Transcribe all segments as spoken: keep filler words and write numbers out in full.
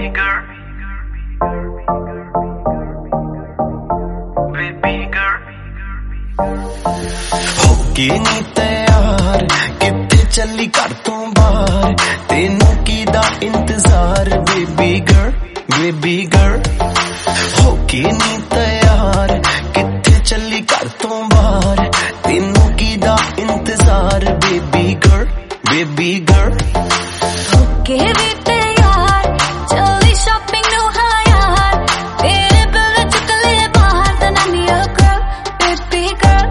girl, baby girl. होके नी तैयार किथे चली घर तो बाहर, तेनू कीदा इंतजार बेबी गर्ल बेबी गर्ल। होके नी तैयार किथे चली घर तो बाहर, तेनू कीदा इंतजार बेबी गर्ल बेबी गर्ल। होके नी तैयार चली शॉपिंग नु हाँ यार, तेरे बिल चुक ले बाहर दा नानी ओ गर्ल बेबी गर्ल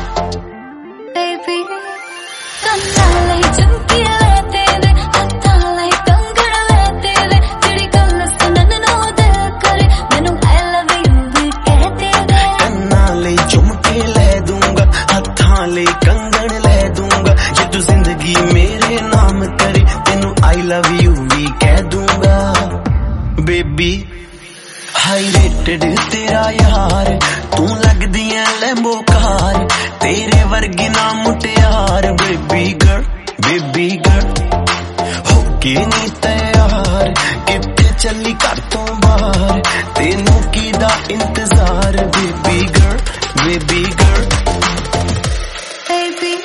बेबी। कंधा ले झुमकी ले तेरे, हत्थां ले कंगण ले तेरे, जेड़ी गल सुनन नु दिल करे मैनू आई लव यू भी कह तेरे। कन्ना ले झुमके ले दूंगा, हत्थां ले कंगण ले दूंगा, जे तू जिंदगी मेरे नाम करे तेनू आई लव यू भी कह दूंगा बेबी। हाई रेटेड तेरा यार, तू लगदी है लैम्बो कार, तेरे वर्गी ना मुटियार बेबी गर्ल बेबी गर्ल। होके नी तैयार किथे चली घर तो बाहर, तेनू कीदा इंतजार baby girl baby girl baby.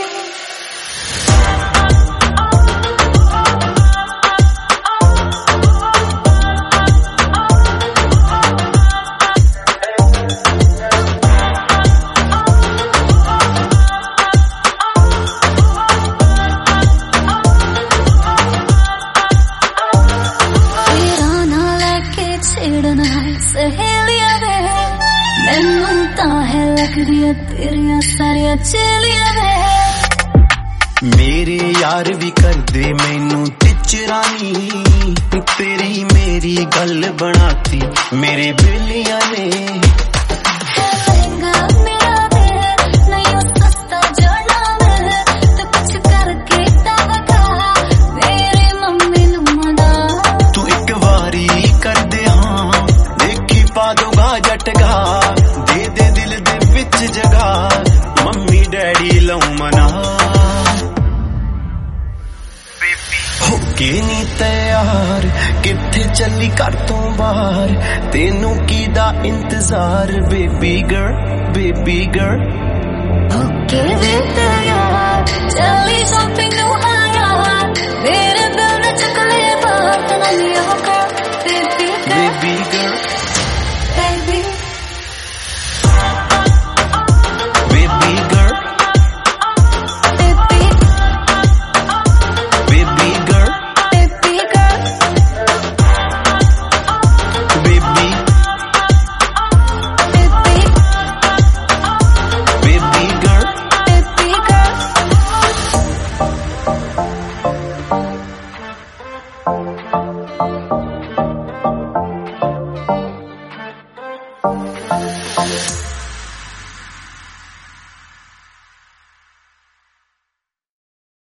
सहेलियां वे मैनू तां है लगदियां तेरियां सारियां चेलियां वे। मेरे यार भी करदे मैनू टिचरानी, तेरी मेरी गल बनाती मेरे बेलियां ने। जटगा दे दे दिल दे विच जगा, मम्मी डैडी लऊ मना होके नी तैयार किथे चली घर तो बाहर, तेनू कीदा इंतजार बेबी गर्ल बेबी गर्ल। होके नी तैयार चली शॉपिंग नु हाँ यार, मेरे बिल ने चुक ले बाहर दा नानी ओ girl baby baby girl baby baby girl baby baby girl baby girl baby baby baby girl baby girl।